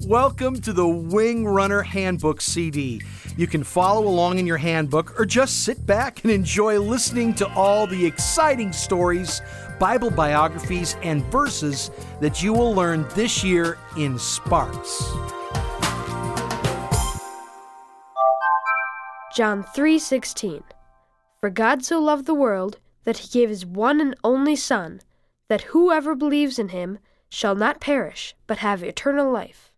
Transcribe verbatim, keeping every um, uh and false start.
Welcome to the Wing Runner Handbook C D. You can follow along in your handbook or just sit back and enjoy listening to all the exciting stories, Bible biographies, and verses that you will learn this year in Sparks. John three sixteen. For God so loved the world that he gave his one and only Son, that whoever believes in him shall not perish, but have eternal life.